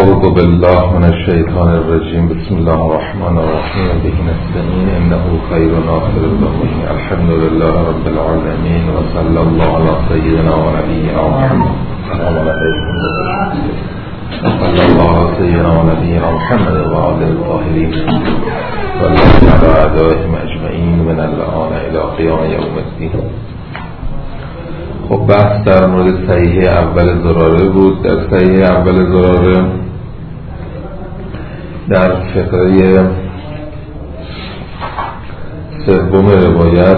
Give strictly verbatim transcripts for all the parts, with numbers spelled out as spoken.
أعوذ بالله من الشيطان الرجيم بسم الله الرحمن الرحيم به نستعين إنه خير ناصر الضمين الحمد لله رب العالمين وصلى الله على سيدنا ونبينا محمد السلام عليكم وصلى الله على سيدنا ونبينا محمد وعلى الطاهرين والله على أعدائهم أجمعين من الآن إلى قيام يوم الدين. خب بحث در مورد صحیح اول زراره بود. در صحیح اول زراره در فقره سوم روایت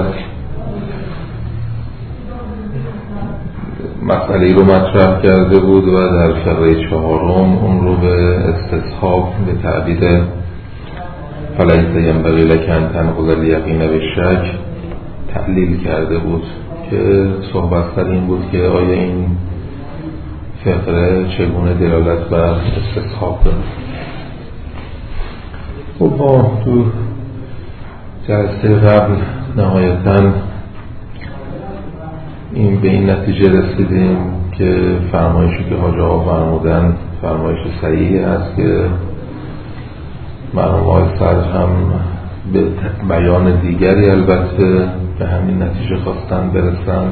مسئله رو مطرح کرده بود و در فقره چهارم اون رو به استصحاب به تعبیر فلیس ینبغی لک ان تنقض الیقین بالشک تعلیل کرده بود که صحبت سر این بود که آیا این فقره چگونه دلالت بر استصحاب داره. خب ما تو جلسه قبل نهایتاً این به این نتیجه رسیدیم که فرمایشی که حاجی آقا فرمودن فرمایش صحیحی است که مرحوم آقای صدر هم به بیان دیگری البته به همین نتیجه خواستن برسن،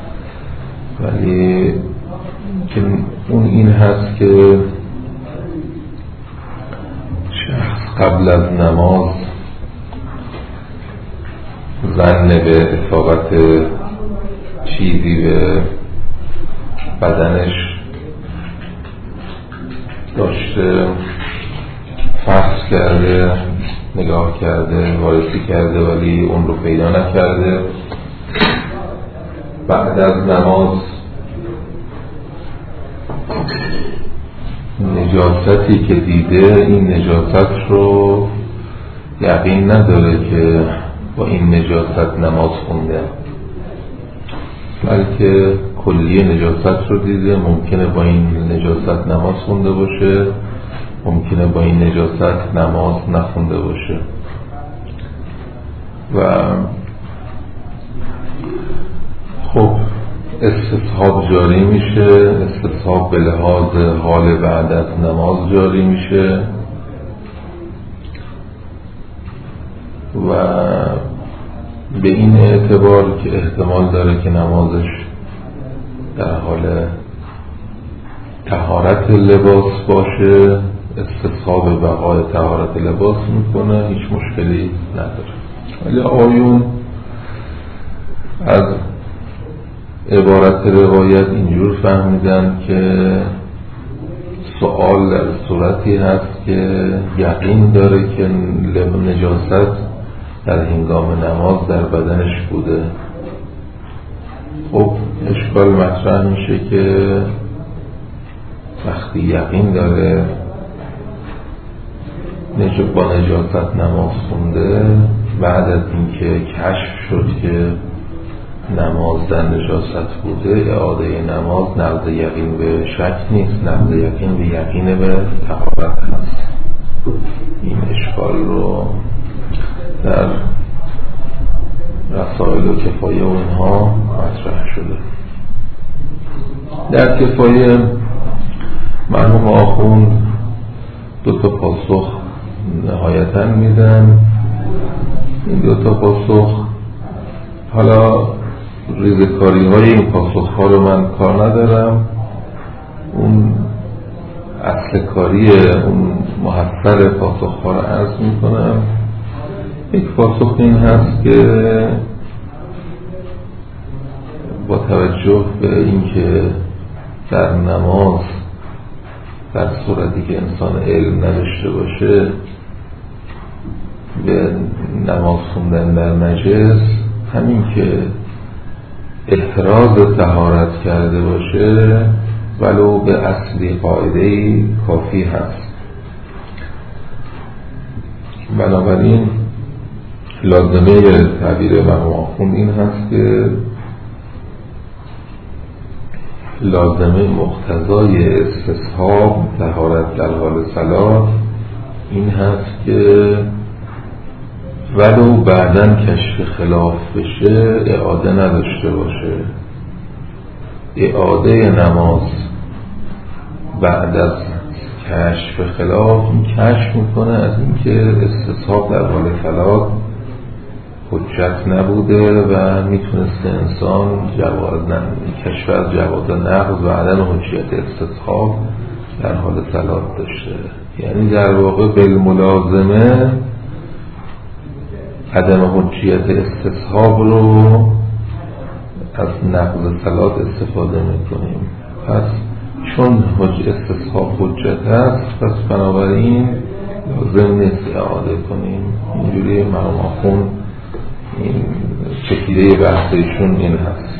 ولی که اون این هست که شخص قبل از نماز ظن به اصابت چیزی به بدنش داشته، فحص کرده، نگاه کرده، وارسی کرده ولی اون رو پیدا نکرده. بعد از نماز نجاستی که دیده این نجاست رو یقین نداره که با این نجاست نماز خونده، بلکه کلیه نجاست رو دیده. ممکنه با این نجاست نماز خونده باشه، ممکنه با این نجاست نماز نخونده باشه. و خب استصحاب جاری میشه، استصحاب به لحاظ حال بعد از نماز جاری میشه و به این اعتبار که احتمال داره که نمازش در حال طهارت لباس باشه، استصحاب بقای طهارت لباس میکنه، هیچ مشکلی نداره. ولی آیون از عبارت روایت اینجور فهمیدن که سوال در صورتی هست که یقین داره که نجاست در هنگام نماز در بدنش بوده. خب اشکال مطرح میشه که وقتی یقین داره با نجاست نماز خونده، بعد از اینکه کشف شد که نماز در نجاست بوده، اعاده نماز نقض یقین به شک نیست، نقض یقین به یقین به طهارت هست. این اشکال رو در رسائل و کفایه و اینها مطرح شده. در کفایه مرحوم آخوند دو تا پاسخ نهایتاً میدن. این دو تا پاسخ، حالا ریزکاری های این پاسخ ها رو من کار ندارم، اون اصل کاری اون محصر پاسخ ها رو عرض میکنم. یک پاسخ این هست که با توجه به اینکه در نماز در صورتی که انسان علم نداشته باشه به نماز خوندن در نجس، همین که احراز طهارت کرده باشه ولو به اصلی قاعده‌ای کافی هست. بنابراین لازمه تعبیر مرحوم آخوند این هست که لازمه مقتضای استصحاب طهارت در حال صلاة این هست که ولو بعداً کشف خلاف بشه اعاده نداشته باشه. اعاده نماز بعد از کشف خلاف، این کشف میکنه از اینکه استصحاب در حال فلات حجت نبوده و میتونسته انسان جواز کشف از جواز نقض و عدم حجیت استصحاب در حال فلات داشته. یعنی در واقع بالملازمه عدم حجیت استصحاب رو از نقض فلات استفاده میکنیم. پس چون حج استصحاب حجت هست، پس بنابراین لازم نیست اعاده کنیم. اینجوری مرحوم آخوند این چکیده بحثشون این هست.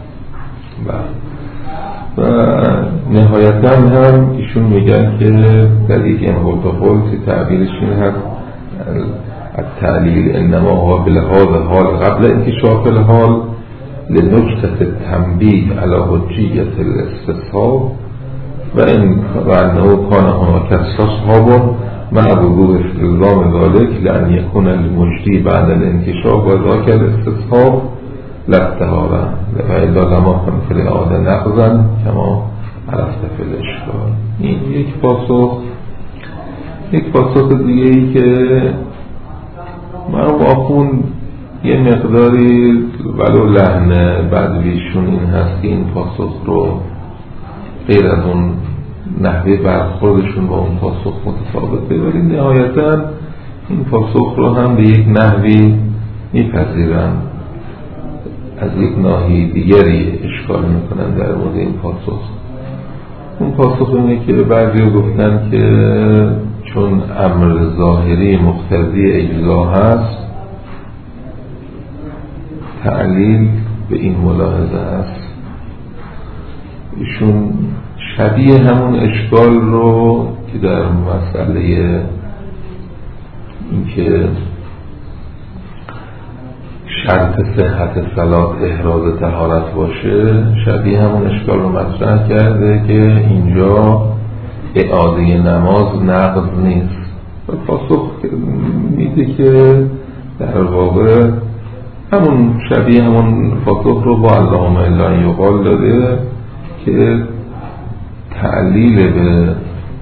و نهایتا هم ایشون میگن که در یک انقلتفل که تعبیرش این هست التعلیل انما هو بلحاظ حال قبل انکشاف الحال لنکتة التنبیه علی حجیت الاستصحاب و ان انه کان هناک استصحاب مع وجوب استلزام ذلك لأن يكون المجدي بعد الانكشاف وذاك الاستصحاب لا الطهارة فإذا لم يكن في الإعادة نقضا كما عرفت في الاشکال. این یک پاسخ یک پاسخ دیگه ای که مرحوم آخوند یه مقداری ولو لحن بدویشون این هست که این پاسخ رو غیر از اون نحوه برخوردشون با اون پاسخ متفاوته، ولی نهایتا این پاسخ رو هم به یک نحوی میپذیرن، از یک ناحیه دیگری اشکال میکنن در مورد این پاسخ. اون پاسخ اینه که بعضی گفتن که چون امر ظاهری مقتضی اجزا هست، تعلیل به این ملاحظه است. ایشون شبیه همون اشکال رو که در مسئله اینکه شرط صحت صلات احراز طهارت باشه، شبیه همون اشکال رو مطرح کرده که اینجا اعاده نماز نقض نیست و پاسخ میده که در واقع همون شبیه همون پاسخ رو با اللهم الا یقال داده که تعلیل به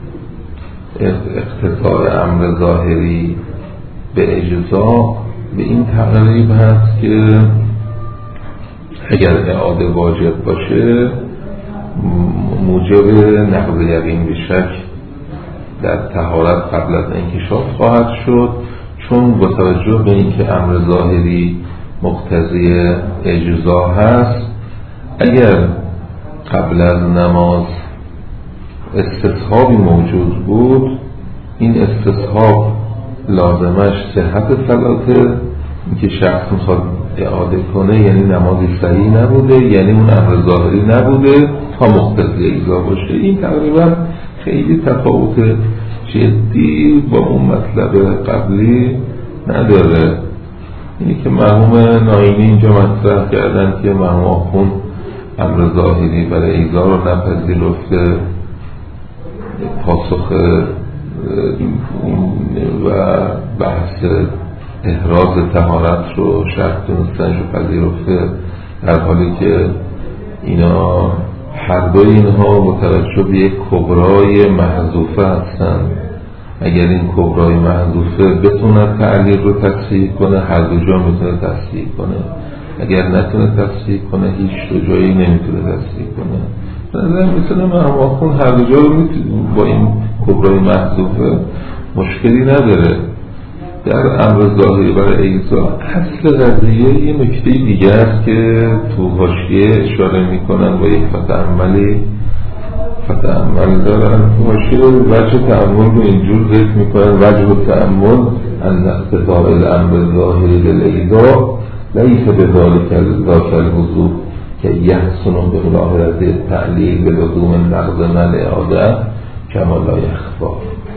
اقتضاء امر ظاهری به اجزا به این تقریب هست که اگر اعاده واجب باشه موجب نقض یقین به شک در طهارت قبل از انکشاف خواهد شد، چون با توجه به اینکه امر ظاهری مقتضی اجزا هست، اگر قبل از نماز استصحابی موجود بود، این استصحاب لازمش صحت صلاته، اینکه شخص میخواد اعاده کنه یعنی نمازی صحیح نبوده، یعنی اون امر ظاهری نبوده تا مقتضی اجزا باشه. این تقریبا خیلی تفاوت جدی با اون مطلب قبلی نداره. اینی که مرحوم ناینی اینجا مطرح کردن که مرحوم آخوند امر ظاهری برای ایزا رو نپذیرفته، پاسخ و بحث احراز طهارت رو شرط دونستنش رو پذیرفته، در حالی که اینا هر دوی اینها متوجه به یک کبرای محذوفه هستن. اگر این کبرای محذوفه بتونه تعلیل رو تصحیح کنه، هر دو جا میتونه تصحیح کنه. اگر نتونه تصحیح کنه، هیچ دو جایی نمیتونه تصحیح کنه. نظر میتونه مرحوم آخوند هر دو جا رو با این کبرای محذوفه مشکلی نداره. در امر ظاهری برای اجزا اصل قضیه یه نکته دیگه است که تو حاشیه اشاره میکنن با یک فتعملی فتعمل دارن. تو حاشیه وجه تعمل رو اینجور ذکر میکنن: وجه تعمل ان اقتضاء الامر ظاهری للاجزا لیس بذلک الوضوح که یحسن به ملاحظه تعلیل به لزوم نقض من اعاده کما لا یخفی.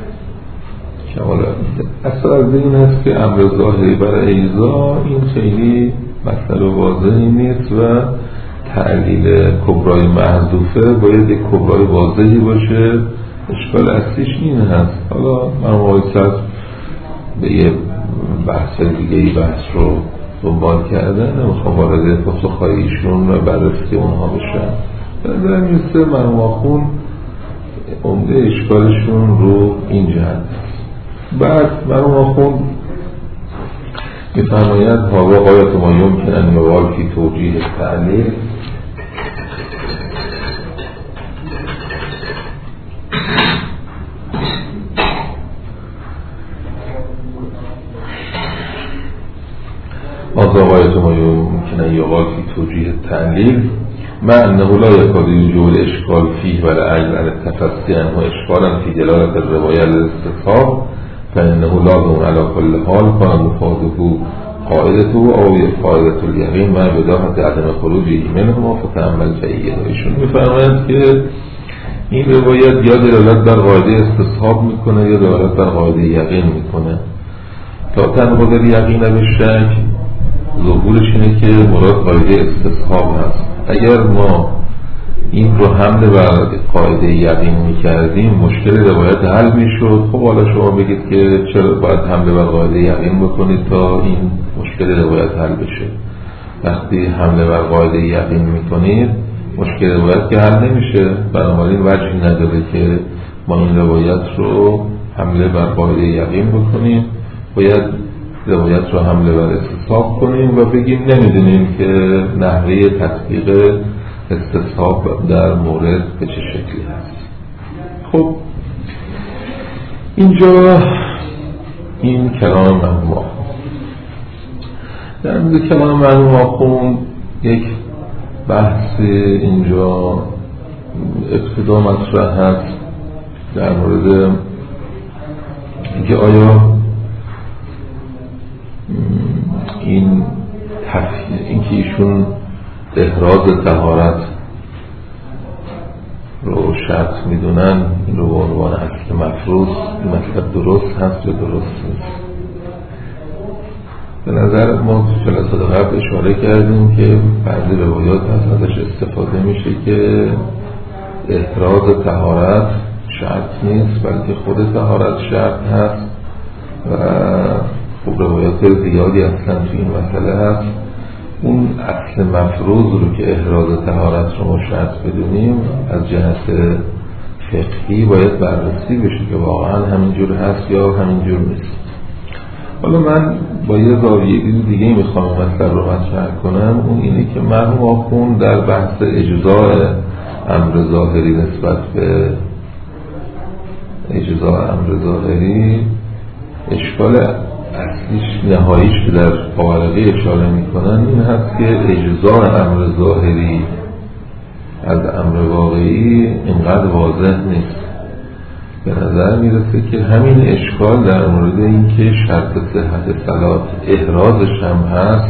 اصل از این هست که امر ظاهری برای اجزا این خیلی مسئله واضحی نیست و تعلیل کبرای محذوفه باید یک کبرای واضحی باشه. اشکال اصلیش این هست. حالا من وایساد به یه بحث دیگه ای بحث رو دنبال کردن، نمیخوام وارد پاسخ‌های ایشون و بررسی اونها بشن. در میسته مرحوم آخوند عمده اشکالشون رو این جهت. بعد مرحوم آخوند می‌فرماید هوا غایت ما یمکن ان یقال فی توجیه التعلیل هذا غایت ما یمکن ان یقال فی توجیه التعلیل مع انه لا يكاد يوجد اشکال فيه ولا عجز عن التفصی عنه اشکالا فی دلالة الرواية للاستفهام فإنه لازم على كل حال كان مفاده قاعدته او قاعدة اليقین مع بداهة عدم خروجه منهما فتأمل فیه. ایشون میفرمایند که این روایت یا دلالت بر قاعده استصحاب میکنه یا دلالت بر قاعده یقین میکنه. تا تنقض یقین به شک ظهورش اینه که مراد قاعده استصحاب هست. اگر ما این رو حمل بر قاعده یقین میکردیم مشکل روایت حل میشد. خب حالا شما بگید که چرا باید حمله بر قاعده یقین بکنید تا این مشکل روایت حل بشه؟ وقتی حمله بر قاعده یقین میکنید مشکل روایت که حل نمیشه، بنابراین وجهی نداره که ما این روایت رو حمله بر قاعده یقین بکنیم. باید روایت رو حمله بر استصحاب کنیم و بگیم نمیدونیم که نحوه تطبیق استصحاب در مورد به چه شکلی هست. خب اینجا این کلام مرحوم آخوند. در مورد کلام مرحوم آخوند یک بحث اینجا ابتدا مطرح هست در مورد اینکه آیا این اینکه ایشون احراز طهارت رو شرط میدونن این رو به عنوان اصل مفروض، این مطلب درست هست یا درست نیست؟ به نظر ما جلسات قبل اشاره کردیم که بعضی روایات هست ازش استفاده میشه که احراز طهارت شرط نیست بلکه خود طهارت شرط هست و خب روایات زیادی اصلا تو این مسئله هست. اون اصل مفروض رو که احراز طهارت رو ما شرط بدونیم از جهت فقهی باید بررسی بشه که واقعا همینجور هست یا همینجور نیست. حالا من با یه زاویه دیگه میخوام مثلا رو مطرح کنم، اون اینه که مرحوم آخوند در بحث اجزاء امر ظاهری نسبت به اجزاء امر ظاهری اشکال اصلیش نهاییش که در قارقه اشاره میکنن این هست که اجزاء امر ظاهری از امر واقعی اینقدر واضح نیست. به نظر میرسه که همین اشکال در مورد این که شرط صحت صلات احرازش هم هست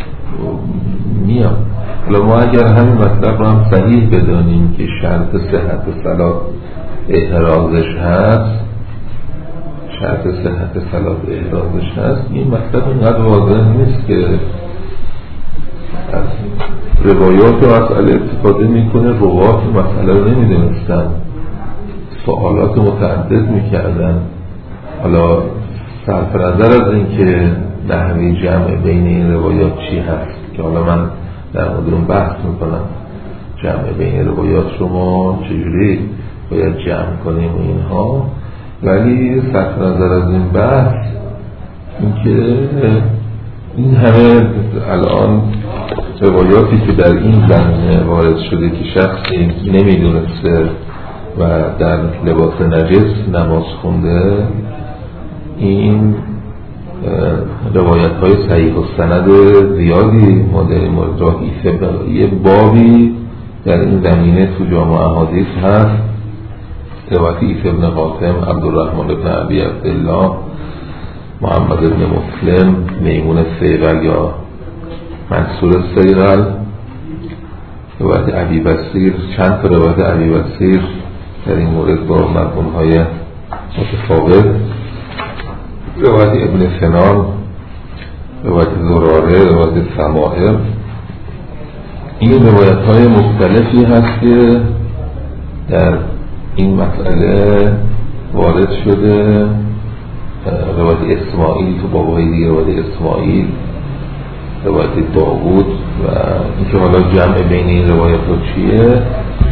میاد. حالا ما اگر همین مطلب رو هم صحیح بدانیم که شرط صحت صلات احرازش هست شرط صحت صلات احرازش هست این مطلب اینقدر واضح نیست که از روایات و مسئله استفاده میکنه. روایات مسئله رو نمیدونستن، سوالات متعدد میکردن. حالا صرف نظر از این که نحوه جمع بین این روایات چی هست که حالا من در مورد اون بحث میکنم، جمع بین روایات شما چجوری باید جمع کنیم و اینها، ولی صرف نظر از این بحث این که این همه الان روایاتی که در این زمینه وارد شده که شخصی نمیدونسته و در لباس نجس نماز خونده، این روایت های صحیح و سند زیادی ما در این مورد را یه بابی در این زمینه تو جامع احادیث هست. روایت عیسی ابن قاسم، عبدالرحمن ابن ابی عبدالله، محمد ابن مسلم، میمون سیغل یا منصور سیغل، روایت ابی بصیر، چند تا روایت ابی بصیر در این مورد با مرحوم‌های متفاوت، روایت ابن سنان، روایت زراره، روایت سماعر. این روایت های مختلفی هست که در این مسئله وارد شده. روایت اسماعیل تو بابهای دیگه، روایت اسماعیل، روایت داوود و اینکه حالا جمع بین این روایت ها چیه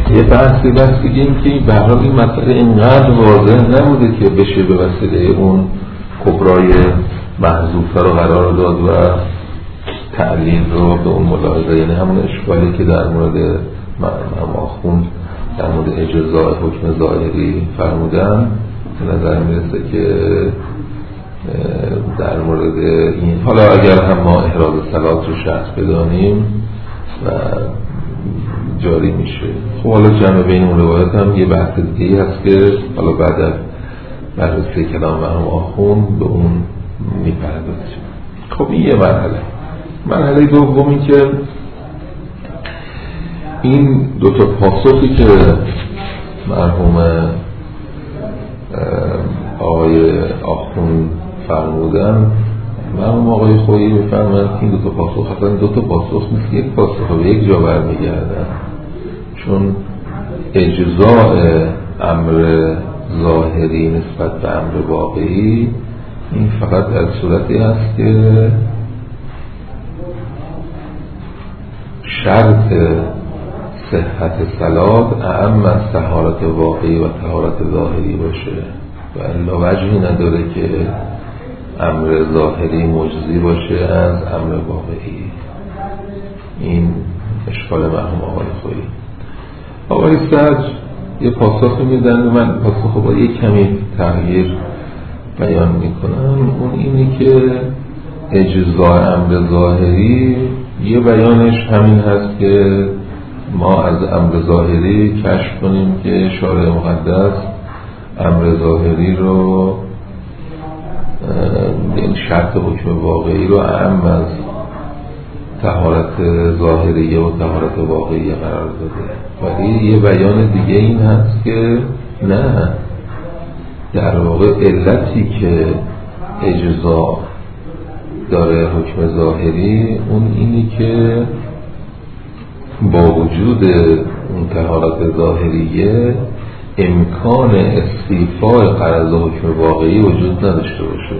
یه بحثی بس دیگه این که به هر حال این مسئله اینقدر واضح نبوده که بشه به وسیله اون کبرای محذوفه رو قرار داد و تعلیل رو به اون ملاحظه، یعنی همون اشکالی که در مورد آخوند در مورد اجزاء حکم ظاهری فرمودن به نظر میرسه که در مورد این حالا اگر هم ما احراز صلات رو شرط بدانیم و جاری میشه. خب حالا جمع بین اون روایت هم یه بحث دیگه هست که حالا بعد از بررسی کلام مرحوم آخوند به اون میپردازیم. خب این یه مرحله. مرحله دوم این که این دو تا پاسخی که مرحوم آقای آخوند فرمودن، مرحوم آقای خویی میفرمایند که این دو تا پاسخ اصلا دو تا پاسخ نیست، یک پاسخ به یک جا برمیگردن، چون اجزاء امر ظاهری نسبت به امر واقعی این فقط در صورتی هست که شرط صحت صلات اعم از طهارت واقعی و طهارت ظاهری باشه و الا وجهی نداره که امر ظاهری مجزی باشه از امر واقعی. این اشکال مرحوم آقای خویی. آقای صدر یه پاسخ میدن و من پاسخ با یک کمی تغییر بیان میکنم. اون اینه که اجزاء امر ظاهری یه بیانش همین هست که ما از امر ظاهری کشف کنیم که شارع مقدس امر ظاهری رو این شرط حکم واقعی رو اعم از طهارت ظاهریه و طهارت واقعیه قرار داده، ولی یه بیان دیگه این هست که نه، در واقع علتی که اجزا داره حکم ظاهری اون اینی که با وجود اون طهارت ظاهریه امکان استیفای قرض حکم واقعی وجود نداشته باشه.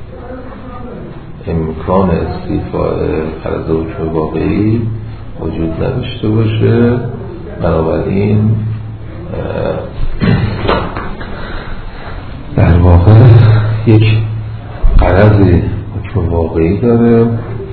امکان استیفای قرض حکم واقعی وجود نداشته باشه، بنابراین در واقع یک قرض حکم واقعی داره.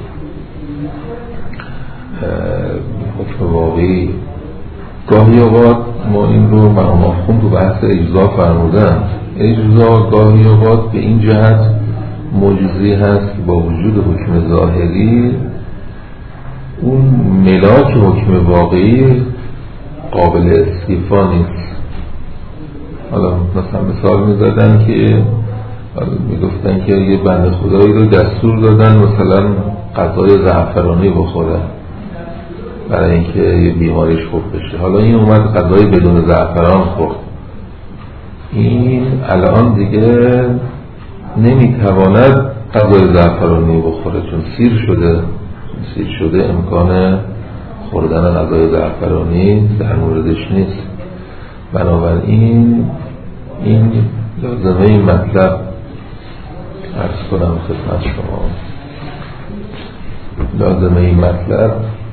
حکم واقعی گاهی اوقات ما این رو مرحوم آخوند رو بحث اجزا فرمودن، اجزا گاهی اوقات به این جهت مجزی هست با وجود حکم ظاهری اون ملاک حکم واقعی قابل استیفا نیست. حالا مثلا مثال میزدن که میگفتن که یه بنده خدایی رو دستور دادن مثلا غذای زعفرانی بخوره برای اینکه یه بیماریش خوب بشه، حالا این اومد غذای بدون زعفران خورد، این الان دیگه نمیتواند غذای زعفرانی بخوره چون سیر شده سیر شده امکان خوردن غذای زعفرانی در موردش نیست. بنابراین این لازمه این مطلب عرض کنم خدمت شما، لازمه این مطلب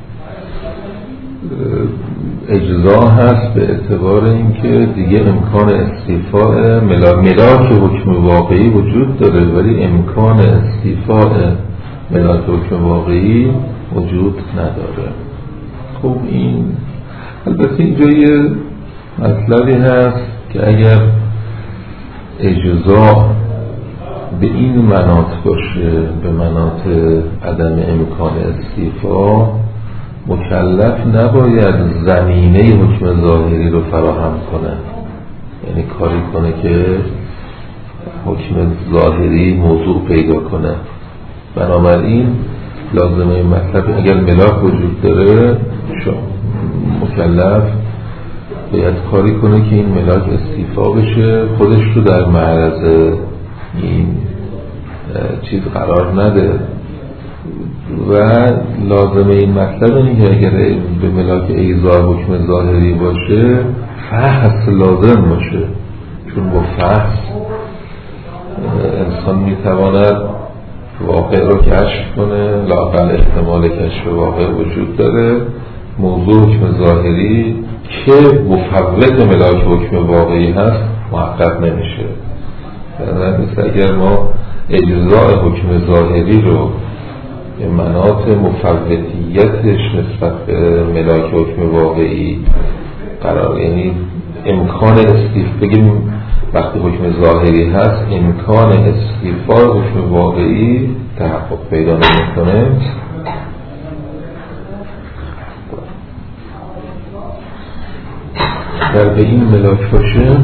اجزا هست به اعتبار اینکه دیگه امکان استیفاء ملاک حکم واقعی وجود داره ولی امکان استیفاء ملاک حکم واقعی وجود نداره. خب این البته اینجا یه مطلبی هست که اگر اجزا به این مناط باشه، به مناط عدم امکان استیفاء، مکلف نباید زمینه حکم ظاهری رو فراهم کنه، یعنی کاری کنه که حکم ظاهری موضوع پیدا کنه. بنابراین لازمه مطلب اگر ملاک وجود داره مکلف باید کاری کنه که این ملاک استیفا بشه، خودش رو در معرض این چیز قرار نده. و لازمه این مطلب اینه که اگر به ملاک ایضاح حکم ظاهری باشه فحص لازم باشه، چون با فحص انسان میتواند واقع رو کشف کنه، لااقل احتمال کشف واقع وجود داره، موضوع حکم ظاهری که مفوت ملاک حکم واقعی هست محقق نمیشه. در مثل اگر ما اجزاء حکم ظاهری رو به مناط مفوتیتش نسبت به ملاک حکم واقعی قرار، یعنی امکان استیف بگیم وقتی حکم ظاهری هست امکان استیفای حکم واقعی تحقق پیدا نمیکنه، در به این ملاک باشه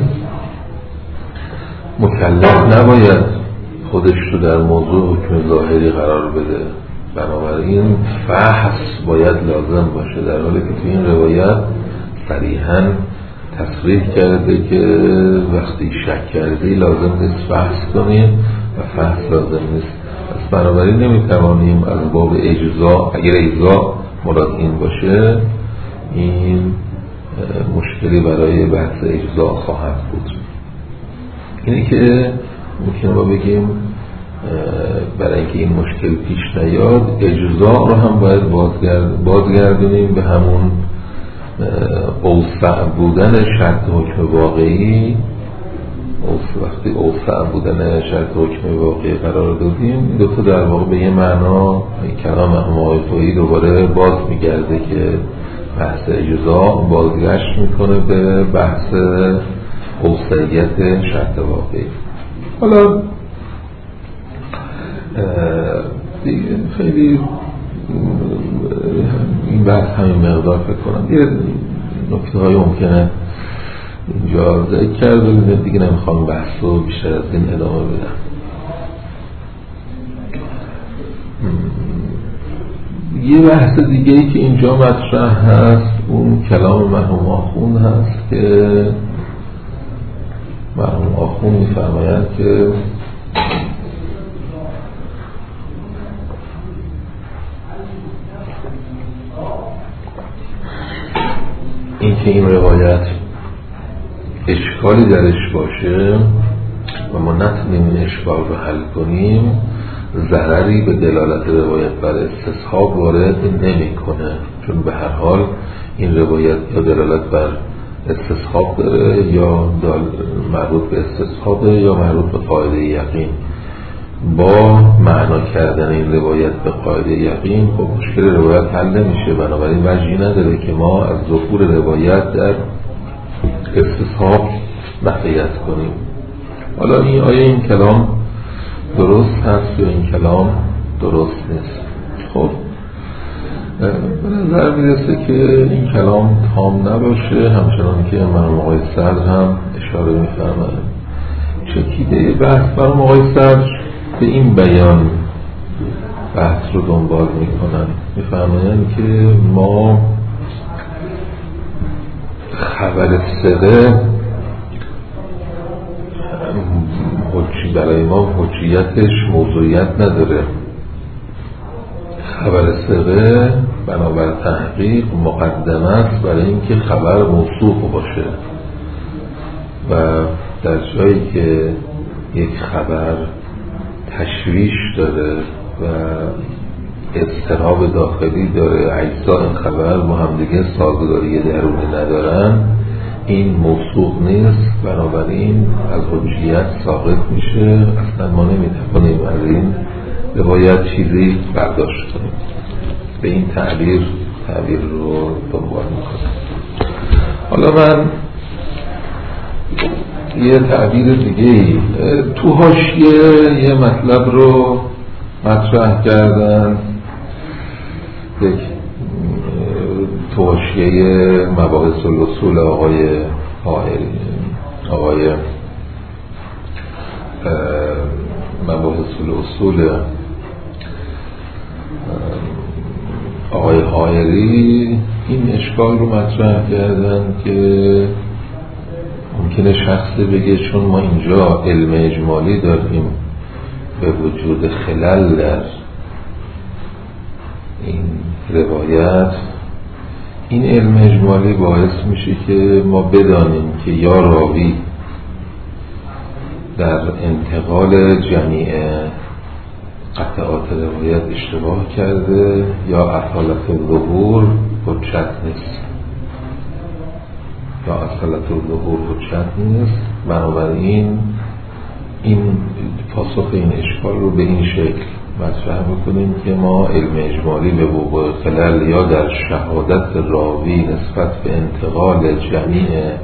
مکلف نباید خودش رو در موضوع حکم ظاهری قرار بده، بنابراین فحص باید لازم باشه، در حالی که تو این روایت صریحاً تصریح کرده که وقتی شک کردی لازم نیست فحص کنیم و فحص لازم نیست. پس بنابراین نمیتوانیم از باب اجزا، اگر اجزا مراد این باشه، این مشکلی برای بحث اجزا خواهد بود. اینی که ممکنه ما بگیم برای اینکه این مشکل پیش نیاد اجزا رو هم باید بازگرد بازگردونیم به همون اوسع بودن شرط حکم واقعی. وقتی اوسع بودن شرط حکم واقعی قرار دادیم، دو تا در واقع به یه معنا کلام آقای طویی دوباره باز میگرده که بحث اجزا بازگشت میکنه به بحث اوسعیت شرط واقعی. حالا خیلی این بحث همین مقدار فکر کنم. یه نکته های ممکنه اینجا ذکر کرد و دیگه نمیخوام بحث رو بیشتر از این ادامه بدم. یه بحث دیگه ای که اینجا مطرح هست اون کلام مرحوم آخوند هست که مرحوم آخوند میفرمایند که این که این روایت اشکالی درش باشه و ما نتونیم این اشکال رو حل کنیم، ضرری به دلالت روایت بر استصحاب وارد نمی کنه، چون به هر حال این روایت یا دلالت بر استصحاب داره یا مربوط به استصحابه یا مربوط به قاعده یقین. با معنا کردن این روایت به قاعده یقین خب مشکل روایت حل نمیشه، بنابراین وجهی نداره که ما از ظهور روایت در استصحاب بقیت کنیم. حالا این آیا این کلام درست هست یا این کلام درست نیست؟ خب به نظر میرسه که این کلام تام نباشه، همچنان که مرحوم آقای صدر هم اشاره میفرمایند. چکیده بحث مرحوم آقای صدر به این بیان بحث رو دنبال میکنن، میفرمایند که ما خبر ثقه برای ما حجیتش موضوعیت نداره. خبر ثقه بنابر تحقیق مقدم است برای اینکه خبر موثوق باشه و در جایی که یک خبر تشویش داره و اضطراب داخلی داره، اجزا این خبر با همدیگه سازگاری درونی ندارن، این موثوق نیست، بنابراین از حجیت ساقط میشه. اصلا ما نمیتوانیم از این روایت چیزی برداشت کنیم. به این تعبیر تعبیر رو دنبال میکنم. حالا من یه تعبیر دیگه تو حاشیه یه مطلب رو مطرح کردن، یک تو حاشیه مباحث الاصول آقای آقای مباحث الاصول آقای حائری این اشکال رو مطرح کردن که ممکنه شخصی بگه چون ما اینجا علم اجمالی داریم به وجود خلل در این روایت، این علم اجمالی باعث میشه که ما بدانیم که یا راوی در انتقال جمیع قطعات روایت اشتباه کرده یا اصالت ظهور حجت نیست. یا اصالت الظهور حجت نیست. بنابراین این پاسخ این اشکال رو به این شکل مطرح بکنیم که ما علم اجمالی به وقوع خلل یا در شهادت راوی نسبت به انتقال جمیع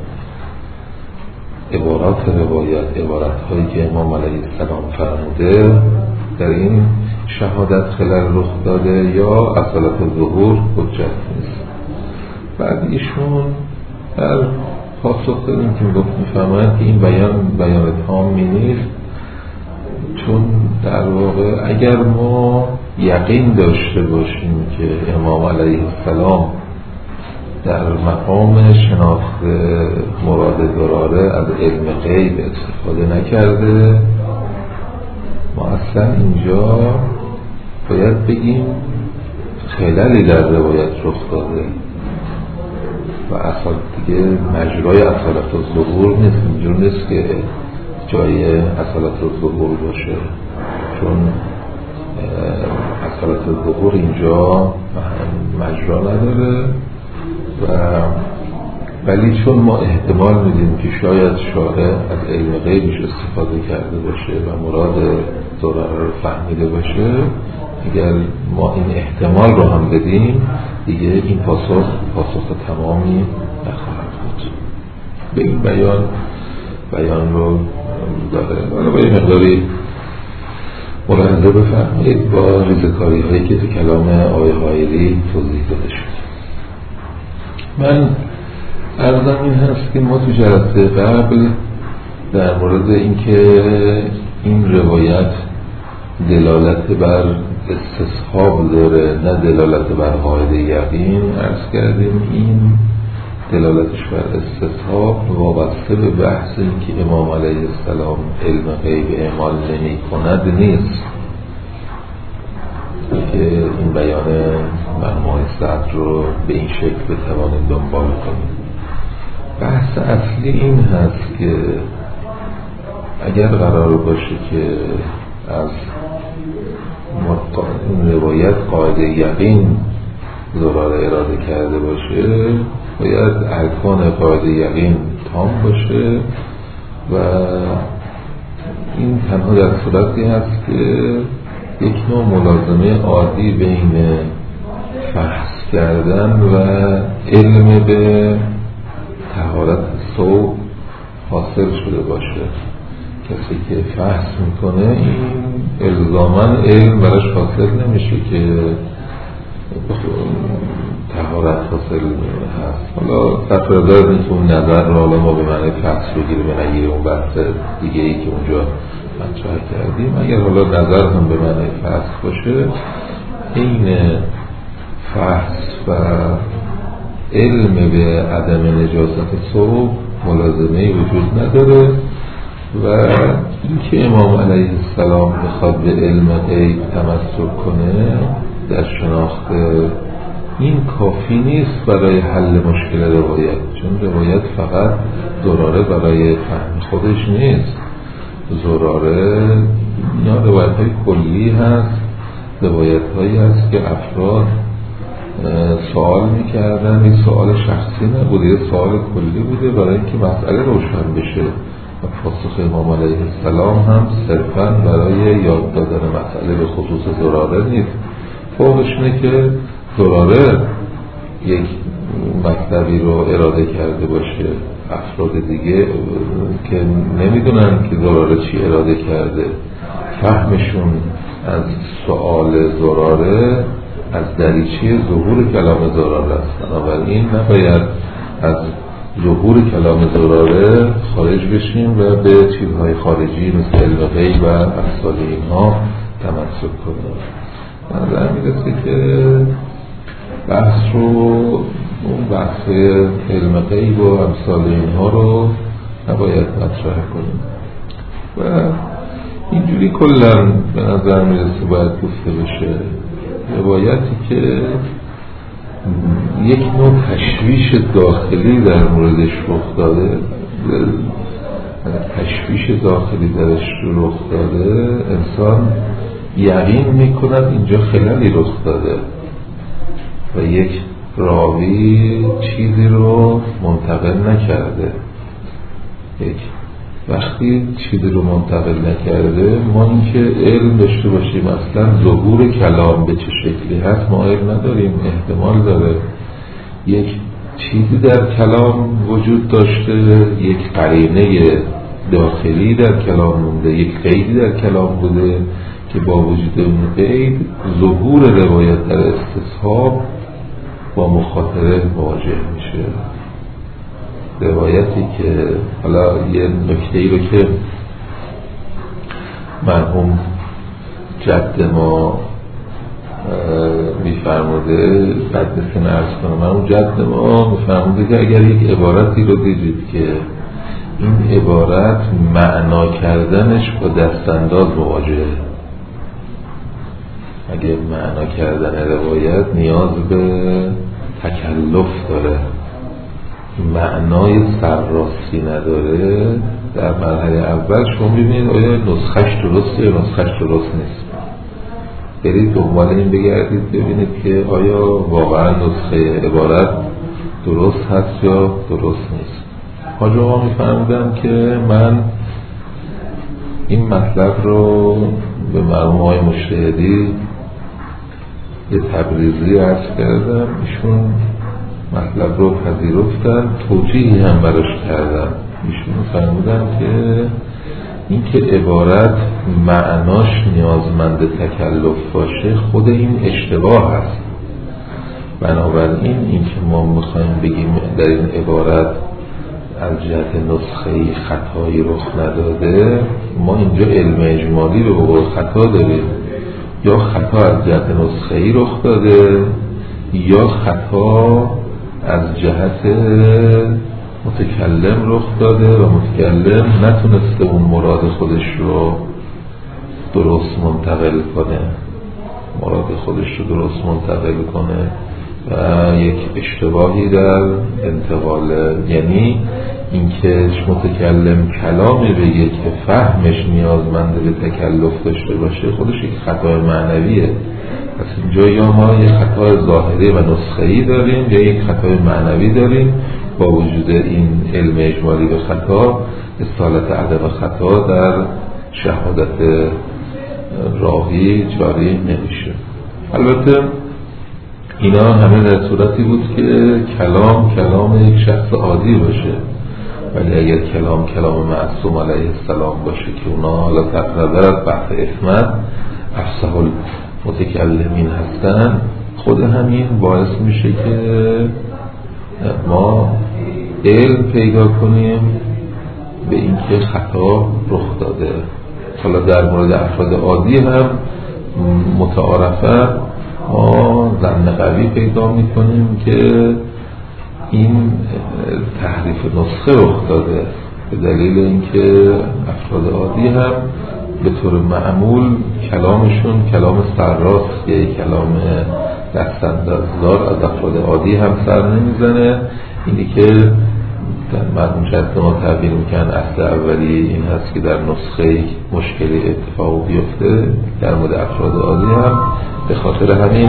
عبارات روایت، عبارت هایی که امام علیه السلام فرموده، در این شهادت خلل رخ داده یا اصالت الظهور حجت نیست. بعد ایشون در پاسخ دادیم که گفت میفهمند که این بیان بیان تامی نیست، چون در واقع اگر ما یقین داشته باشیم که امام علیه السلام در مقام شناخت مراد دراره از علم غیب استفاده نکرده، ما اصلا اینجا باید بگیم خللی در روایت رخ داده و اصلا دیگه مجرای اصالت الظهور نیست. اینجور نیست که جای اصالت الظهور باشه، چون اصالت الظهور اینجا مجرا نداره. و ولی چون ما احتمال میدیم که شاید شارع از علم غیبش استفاده کرده باشه و مراد ضرر رو فهمیده باشه، اگر ما این احتمال رو هم بدیم دیگه این پاسخ پاسخ تمامی نخواهد بود. به این بیان بیان رو داره. حالا با یه مقداری ملاحظه بفرمایید با ریزکاری هایی که تو کلام آقای حائری توضیح داده شد. من عرضم این هست که ما تو جلسه قبل در مورد اینکه این روایت دلالت بر استصحاب داره نه دلالت بر قاعده یقین عرض کردیم. این دلالتش بر استصحاب وابسته به بحث این که امام علیه السلام علم غیب اعمال نمی کند نیست، که این بیان مرموهای صدر رو به این شکل بتوانیم دنبال کنیم. بحث اصلی این هست که اگر قرار باشه که از این روایت قاعده یقین ضرار اراده کرده باشه، باید ارکان قاعده یقین تام باشه و این تنها در صورتی هست که یک نوع ملازمه عادی بین فحص کردن و علم به طهارت صوب حاصل شده باشه. کسی که فحص میکنه این الزاماً علم براش حاصل نمیشه که طهارت حاصل هست. حالا تفردار نیست اون نظر رو حالا ما به معنی فحص بگیره به نگیره اون بحث دیگه ای که اونجا مطرح کردیم. اگر حالا نظر هم به معنی فحص باشه، این فحص و علم به عدم نجاست صوب ملازمه وجود نداره و اینکه امام علیه السلام بخواد به علم غیب تمسک کنه در شناخت این کافی نیست برای حل مشکل روایت، چون روایت فقط ضراره برای فهم خودش نیست. ضراره یا روایت های کلی هست، روایت هایی هست که افراد سوال میکردن، این سوال شخصی نبوده، یه سوال کلی بوده برای اینکه مسئله روشن بشه و پاسخ امام علیه السلام هم صرفاً برای یاد دادن مسئله به خصوص ضراره نیست. فوقش اینه که ضراره یک مطلبی رو اراده کرده باشه، افراد دیگه که نمیدونن که ضراره چی اراده کرده، فهمشون از سوال ضراره از دریچه ظهور کلام ضراره است. بنابراین نباید از ظهور کلام ضراره خارج بشیم و به چیزهای خارجی مثل علم غیب و امثال اینها تمسک کنیم. نظر میرسه که بحث رو اون بحث علم غیب و امثال اینها رو نباید مطرح کنیم و اینجوری کلن به نظر میرسه باید گفته بشه. روایتی که یک نوع تشویش داخلی در موردش رخ داده، تشویش داخلی درش رخ داده، انسان یقین میکند اینجا خلالی رخ داده و یک راوی چیزی رو منتقل نکرده. یک وقتی چیزی رو منتقل نکرده، ما اینکه علم داشته باشیم اصلا ظهور کلام به چه شکلی هست ما علم نداریم. احتمال داره یک چیزی در کلام وجود داشته، یک قرینه داخلی در کلام مونده، یک قیدی در کلام بوده که با وجود اون قید ظهور روایت در استصحاب با مخاطره مواجه میشه. روایتی که حالا یه نکته ای رو که مرحوم جد ما میفرموده قدس نرس کنم، مرحوم جد ما میفرموده که اگر یک عبارتی رو دیدید که این عبارت معنا کردنش با دستانداز مواجهه، اگه معنا کردن روایت نیاز به تکلف داره، معنای سرراستی نداره، در مرحله اول شما ببینید آیا نسخش درسته یا نسخش درست نیست. برید دنبال این بگردید ببینید که آیا واقعا نسخه عبارت درست هست یا درست نیست. حاج آقا می‌فرمودن که من این مطلب رو به مرحوم آقای مجتهدی یه تبریزی عرض کردم، ایشون مطلب رو پذیرفتن، توجیهی هم براش کردن. ایشون فرمودن که این که عبارت معناش نیازمند تکلف باشه خود این اشتباه هست. بنابراین این که ما میخوایم بگیم در این عبارت از جهت نسخه‌ای خطایی رخ نداده، ما اینجا علم اجمالی به قول خطا داریم، یا خطا از جهت نسخه‌ای رخ داده یا خطا از جهت متکلم رخ داده و متکلم نتونسته اون مراد خودش رو درست منتقل کنه مراد خودش رو درست منتقل کنه و یک اشتباهی در انتقال، یعنی اینکه متکلم کلامی بگه که فهمش نیازمند به تکلف داشته باشه خودش یک خطای معنویه. پس اینجا یا ما یک خطای ظاهری و نسخه‌ای داریم یا یک خطای معنوی داریم. با وجود این علم اجمالی به خطا، اصالت عدم خطا در شهادت راوی جاری نمیشه. البته اینا همه در صورتی بود که کلام کلام یک شخص عادی باشه، ولی اگر کلام کلام معصوم علیه السلام باشه که اونا حالا تحت نظر از بحث عصمت افصح المتکلمین هستن، خود همین باعث میشه که ما علم پیدا کنیم به اینکه خطا رخ داده. حالا در مورد افراد عادی هم متعارفه ما ظن قوی پیدا میکنیم که این تحریف نسخه رخ داده، به دلیل اینکه افراد عادی هم به طور معمول کلامشون کلام سرراست یا کلام دستاندازدار از افراد عادی هم سر نمیزنه. اینی که در مرحوم جد ما تعبیر میکنن اصل اولی این هست که در نسخه مشکلی اتفاق بیفته، در مورد افراد عادی هم به خاطر همین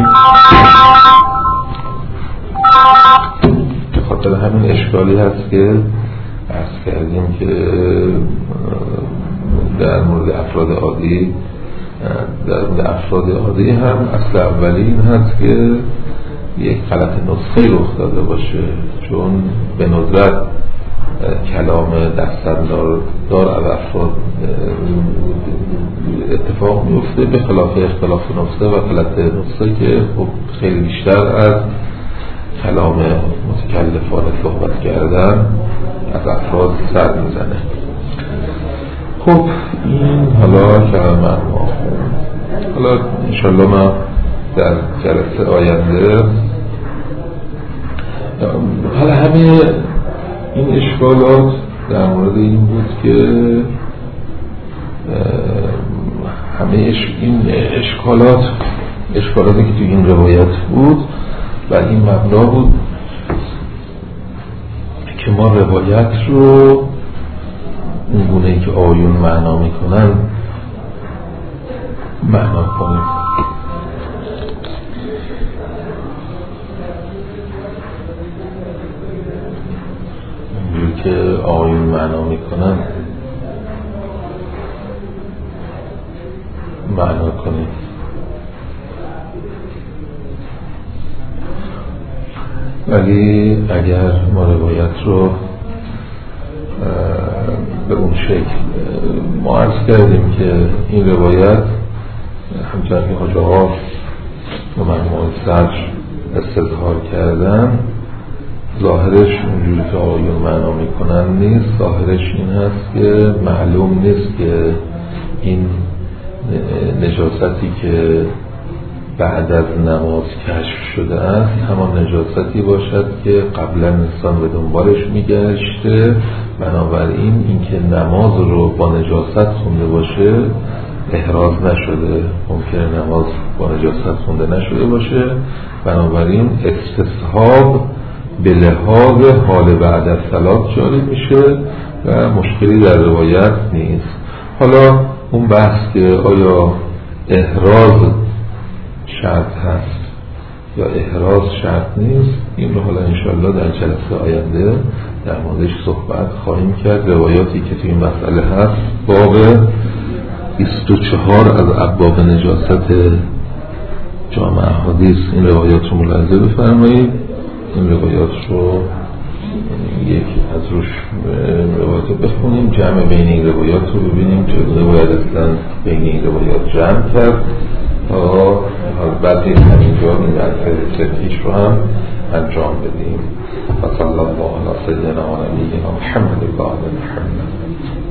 به خاطر همین اشکالی هست که عرض کردیم که در مورد افراد عادی در مورد افراد عادی هم اصل اولی این هست که یک غلط نسخه رخ داده باشه، چون به ندرت کلام دستاندار دار از افراد اتفاق میفته، به خلاف اختلاف نسخه و غلط نسخه که خب خیلی بیشتر از کلام متکلفانه صحبت کردن از افراد سر میزنه. خب این حالا کلام مرحوم، حالا انشالله ما در جلسه آینده حالا همه این اشکالات در مورد این بود که همه اش... این اشکالات اشکالاتی که تو این روایت بود و این مبنا بود که ما روایت رو اون گونه‌ای که آیون معنا میکنن معنا کنیم. که آقایون معنا میکنن معنا کنیم. ولی اگر ما روایت رو به اون شکل ما عرض کردیم که این روایت همچنان که حاج آقا و مجموعه صدر استظهار کردن ظاهرش اونجوری که آقایون معنا میکنن نیست. ظاهرش این هست که معلوم نیست که این نجاستی که بعد از نماز کشف شده است همان نجاستی باشد که قبلا انسان به دنبالش میگشته. بنابراین اینکه نماز رو با نجاست خونده باشه احراز نشده، ممکنه نماز با نجاست خونده نشده باشه. بنابراین استصحاب به لحاظ حال بعد از صلات جاری میشه و مشکلی در روایت نیست. حالا اون بحث که آیا احراز شرط هست یا احراز شرط نیست، این رو حالا انشاءالله در جلسه آینده در موردش صحبت خواهیم کرد. روایاتی که توی این مسئله هست باب بیست و چهار از ابواب نجاست جامع احادیث، این روایات رو ملاحظه بفرمایید. این روایات رو یکی از روش روایات رو بخونیم، جمع بین این روایات رو ببینیم چه روایت اصلا بین این روایات جمع کرد تا بعد این همینجا این درس ترکیش رو هم انجام بدیم. و صلی الله علی سیدنا و نبینا محمد و آل محمد.